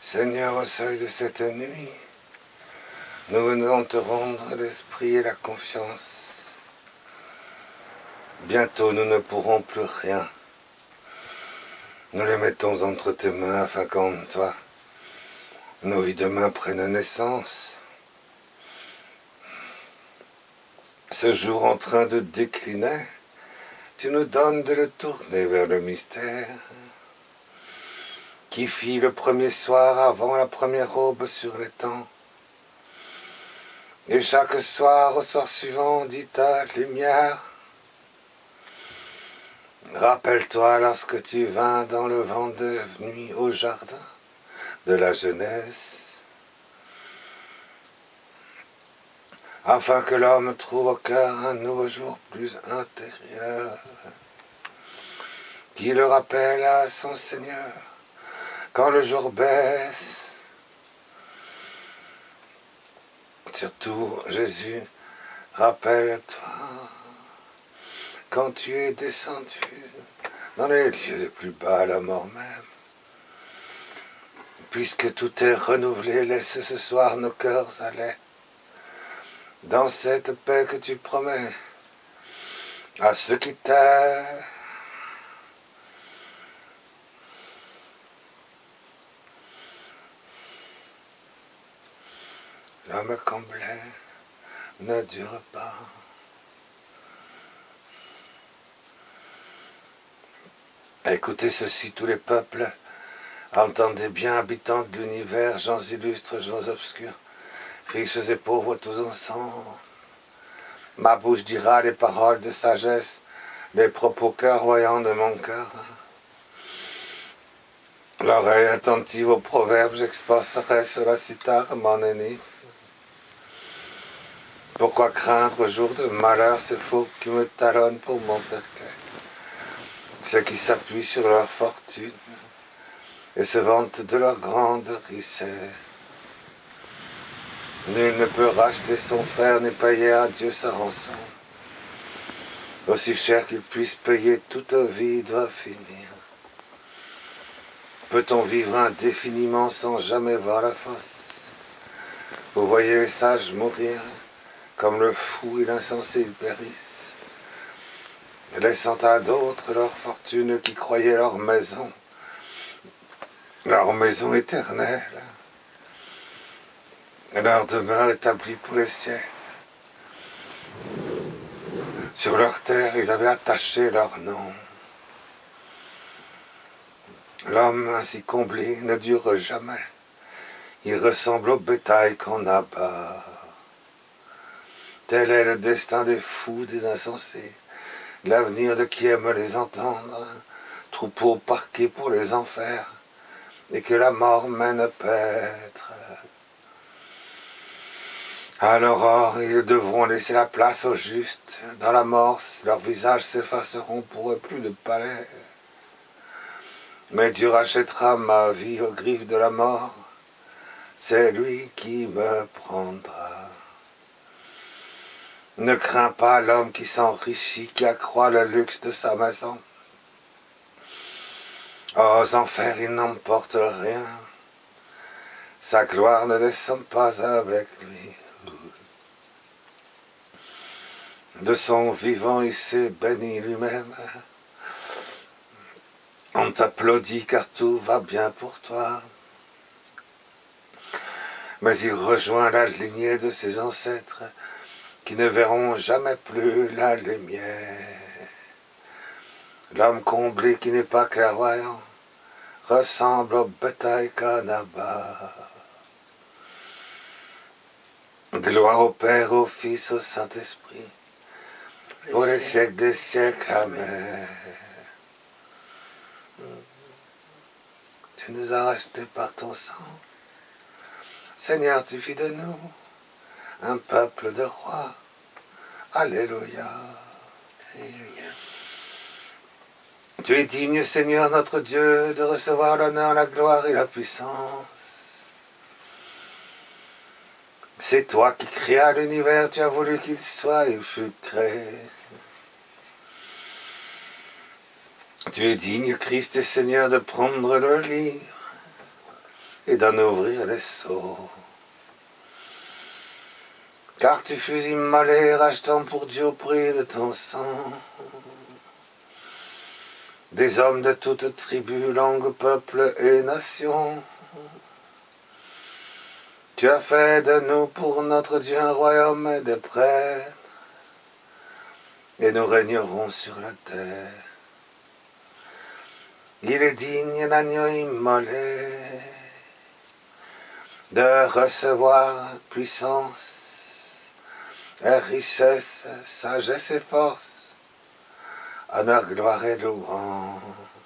Seigneur, au seuil de cette nuit, nous venons te rendre l'esprit et la confiance. Bientôt nous ne pourrons plus rien. Nous les mettons entre tes mains afin qu'en toi, nos vies demain prennent naissance. Ce jour en train de décliner, tu nous donnes de le tourner vers le mystère qui fit le premier soir avant la première aube sur les temps. Et chaque soir, au soir suivant, dit ta lumière. Rappelle-toi lorsque tu vins dans le vent de nuit au jardin de la jeunesse, afin que l'homme trouve au cœur un nouveau jour plus intérieur, qui le rappelle à son Seigneur quand le jour baisse. Surtout, Jésus, rappelle-toi quand tu es descendu dans les lieux les plus bas, la mort même. Puisque tout est renouvelé, laisse ce soir nos cœurs aller dans cette paix que tu promets à ceux qui t'aiment. L'homme comblé ne dure pas. Écoutez ceci, tous les peuples, entendez bien, habitants de l'univers, gens illustres, gens obscurs, riches et pauvres tous ensemble. Ma bouche dira les paroles de sagesse, les propos clairvoyants de mon cœur. L'oreille attentive aux proverbes, j'exposerai sur la cithare mon ennemi. Pourquoi craindre au jour de malheur ces faux qui me talonnent pour mon cercueil, ceux qui s'appuient sur leur fortune et se vantent de leur grande richesse. Nul ne peut racheter son frère ni payer à Dieu sa rançon. Aussi cher qu'il puisse payer, toute vie doit finir. Peut-on vivre indéfiniment sans jamais voir la fosse? Vous voyez les sages mourir, comme le fou et l'insensé ils périssent, laissant à d'autres leur fortune qui croyaient leur maison éternelle, leur demeure établie pour les siècles. Sur leur terre, ils avaient attaché leur nom. L'homme ainsi comblé ne dure jamais. Il ressemble au bétail qu'on abat. Tel est le destin des fous, des insensés, l'avenir de qui aime les entendre, troupeau parqué pour les enfers, et que la mort mène paître. À l'aurore, ils devront laisser la place aux justes. Dans la mort, leurs visages s'effaceront, pour eux plus de palais. Mais Dieu rachètera ma vie aux griffes de la mort. C'est lui qui me prendra. Ne crains pas l'homme qui s'enrichit, qui accroît le luxe de sa maison. Aux enfers, il n'emporte rien. Sa gloire ne descend pas avec lui. De son vivant, il s'est béni lui-même. On t'applaudit car tout va bien pour toi. Mais il rejoint la lignée de ses ancêtres qui ne verront jamais plus la lumière. L'homme comblé qui n'est pas clairvoyant ressemble au bétail qu'on abat. Gloire au Père, au Fils, au Saint-Esprit, pour les siècles des siècles. Amen. Tu nous as rachetés par ton sang. Seigneur, tu fis de nous un peuple de rois. Alléluia. Alléluia. Tu es digne, Seigneur notre Dieu, de recevoir l'honneur, la gloire et la puissance. C'est toi qui créas l'univers, tu as voulu qu'il soit et fut créé. Tu es digne, Christ et Seigneur, de prendre le livre et d'en ouvrir les seaux. Car tu fus immolé, rachetant pour Dieu au prix de ton sang des hommes de toutes tribus, langues, peuples et nations. Tu as fait de nous pour notre Dieu un royaume et des prêtres, et nous régnerons sur la terre. Il est digne, l'agneau immolé, de recevoir puissance et richesse, sagesse et force, honneur, gloire et louange.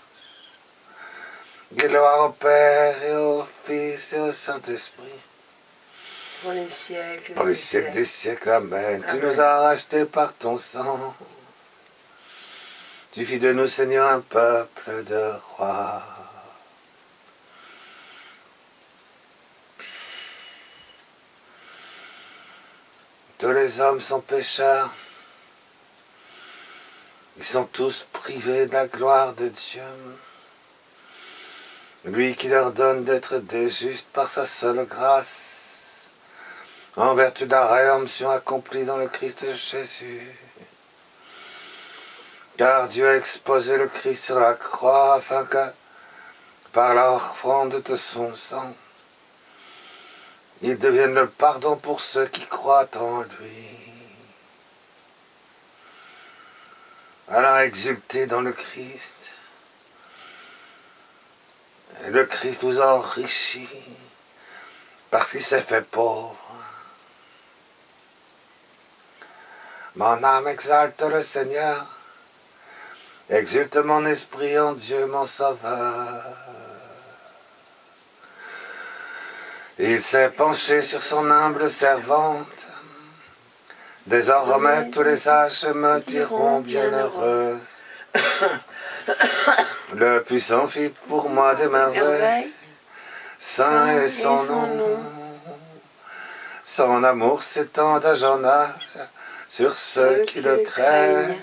Gloire au Père et au Fils et au Saint-Esprit, pour les siècles des siècles. Amen. Tu nous as rachetés par ton sang. Tu fis de nous, Seigneur, un peuple de rois. Tous les hommes sont pécheurs. Ils sont tous privés de la gloire de Dieu. Lui qui leur donne d'être des justes par sa seule grâce, en vertu de la rédemption accomplie dans le Christ Jésus. Car Dieu a exposé le Christ sur la croix afin que, par l'offrande de son sang, il devienne le pardon pour ceux qui croient en lui. Alors exultez dans le Christ. Et le Christ vous a enrichi parce qu'il s'est fait pauvre. Mon âme exalte le Seigneur, exulte mon esprit en Dieu mon Sauveur. Il s'est penché sur son humble servante. Désormais tous les âges me diront bienheureuse. Le puissant fit pour moi des merveilles. Saint est son nom. Son amour s'étend d'âge en âge sur ceux qui le craignent.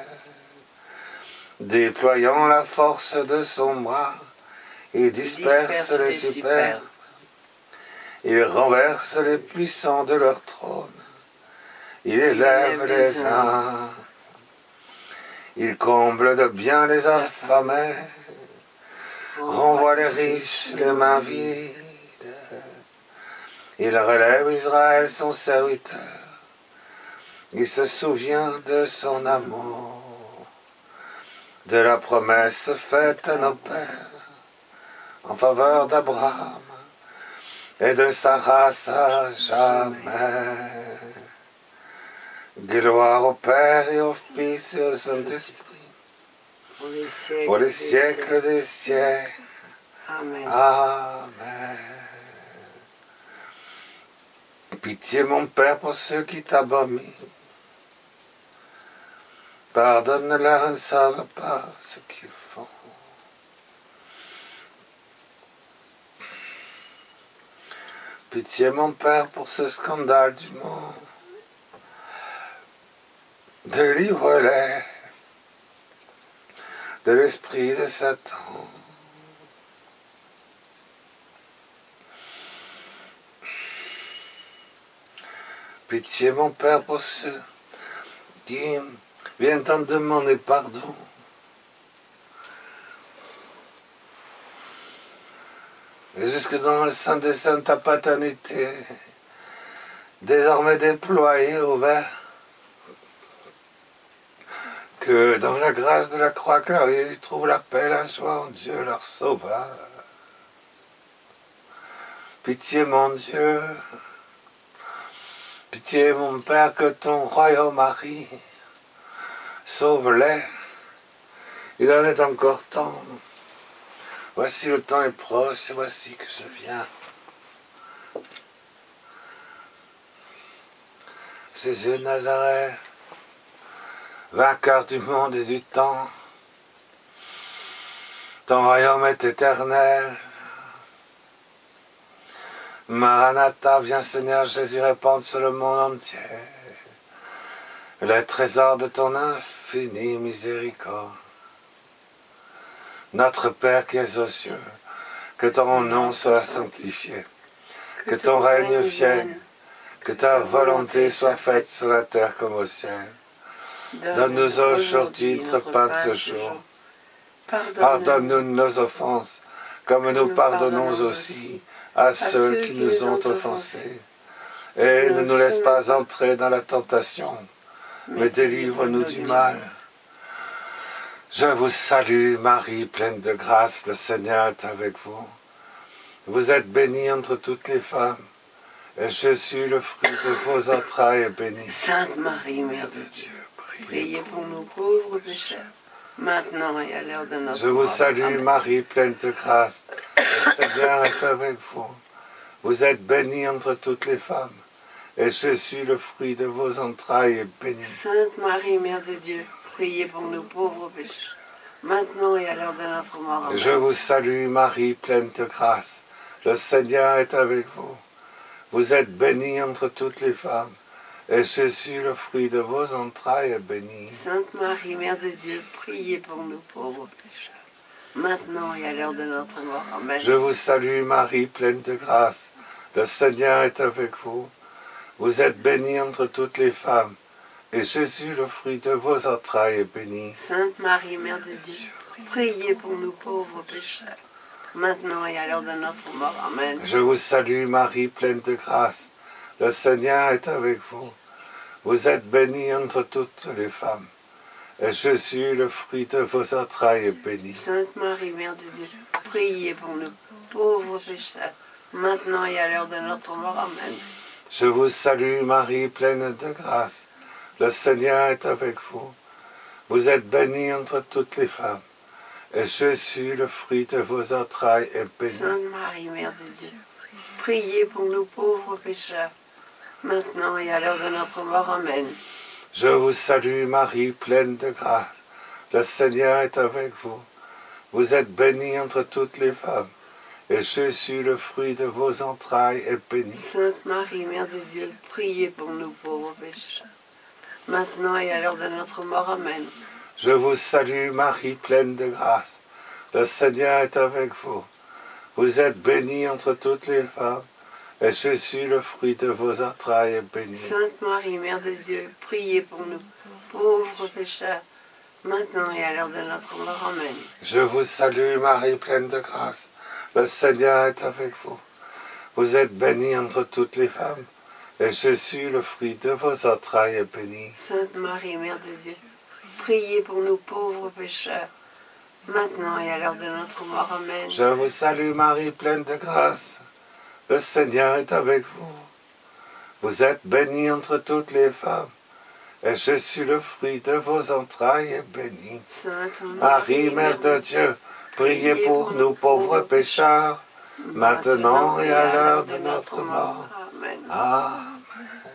Déployant la force de son bras, il disperse les superbes. Il renverse les puissants de leur trône. Il élève les uns. Il comble de bien les affamés. Renvoie les riches les mains vides. Il relève Israël son serviteur. Il se souvient de son amour, de la promesse faite à nos pères en faveur d'Abraham et de sa race à jamais. Gloire au Père et au Fils et au Saint-Esprit, pour les siècles des siècles. Amen. Amen. Pitié, mon Père, pour ceux qui t'abominent. Pardonne-leur, ils ne savent pas ce qu'ils font. Pitié, mon Père, pour ce scandale du monde. Délivre-les de l'esprit de Satan. Pitié, mon Père, pour ceux qui viennent t'en demander pardon. Et jusque dans le sein des saints, ta paternité, désormais déployée, ouverte, que dans la grâce de la croix, ils trouvent la paix, la joie en Dieu, leur sauveur. Pitié, mon Dieu. Pitié, mon Père, que ton royaume arrive. Sauve-les. Il en est encore temps. Voici le temps est proche, et voici que je viens. Jésus de Nazareth, vainqueur du monde et du temps, ton royaume est éternel. Maranatha, viens Seigneur Jésus répandre sur le monde entier les trésors de ton infinie miséricorde. Notre Père qui es aux cieux, que ton nom soit sanctifié, que ton règne vienne, que ta volonté soit faite sur la terre comme au ciel. Donne-nous aujourd'hui notre pain de ce jour. Pardonne-nous nos offenses, comme nous pardonnons aussi à ceux qui nous ont offensés. Et ne nous laisse pas entrer dans la tentation, mais délivre-nous du mal. Je vous salue, Marie, pleine de grâce, le Seigneur est avec vous. Vous êtes bénie entre toutes les femmes, et Jésus, le fruit de vos entrailles, est béni. Sainte Marie, Mère de Dieu, priez pour nous pauvres pécheurs, maintenant et à l'heure de notre mort. Je vous salue, Marie, pleine de grâce, le Seigneur est avec vous. Vous êtes bénie entre toutes les femmes, et Jésus, le fruit de vos entrailles, est béni. Sainte Marie, Mère de Dieu, priez pour nous pauvres pécheurs, maintenant et à l'heure de notre mort. Amen. Je vous salue, Marie, pleine de grâce, le Seigneur est avec vous. Vous êtes bénie entre toutes les femmes, et Jésus, le fruit de vos entrailles, est béni. Sainte Marie, Mère de Dieu, priez pour nous pauvres pécheurs, maintenant et à l'heure de notre mort. Amen. Je vous salue, Marie, pleine de grâce, le Seigneur est avec vous. Vous êtes bénie entre toutes les femmes, et Jésus, le fruit de vos entrailles, est béni. Sainte Marie, Mère de Dieu, priez pour nous pauvres pécheurs, maintenant et à l'heure de notre mort. Amen. Je vous salue, Marie, pleine de grâce, le Seigneur est avec vous. Vous êtes bénie entre toutes les femmes, et Jésus, le fruit de vos entrailles, est béni. Sainte Marie, Mère de Dieu, priez pour nous pauvres pécheurs, maintenant et à l'heure de notre mort. Amen. Je vous salue, Marie, pleine de grâce, le Seigneur est avec vous. Vous êtes bénie entre toutes les femmes, et Jésus, le fruit de vos entrailles, est béni. Sainte Marie, Mère de Dieu, priez pour nous pauvres pécheurs, maintenant et à l'heure de notre mort. Amen. Je vous salue, Marie, pleine de grâce, le Seigneur est avec vous. Vous êtes bénie entre toutes les femmes, et Jésus, le fruit de vos entrailles, est béni. Sainte Marie, Mère de Dieu, priez pour nous pauvres pécheurs, maintenant et à l'heure de notre mort. Amen. Je vous salue, Marie, pleine de grâce, le Seigneur est avec vous. Vous êtes bénie entre toutes les femmes, et Jésus, le fruit de vos entrailles, est béni. Sainte Marie, Mère de Dieu, priez pour nous pauvres pécheurs, maintenant et à l'heure de notre mort. Amen. Je vous salue, Marie, pleine de grâce, le Seigneur est avec vous. Vous êtes bénie entre toutes les femmes, et Jésus, le fruit de vos entrailles, est béni. Sainte Marie, Mère de Dieu, priez pour nous pauvres pécheurs, maintenant et à l'heure de notre mort. Amen. Je vous salue, Marie, pleine de grâce, le Seigneur est avec vous. Vous êtes bénie entre toutes les femmes, et Jésus, le fruit de vos entrailles, est béni. Sainte Marie, Mère de Dieu, priez pour nous pauvres pécheurs, maintenant et à l'heure de notre mort. Amen. Amen.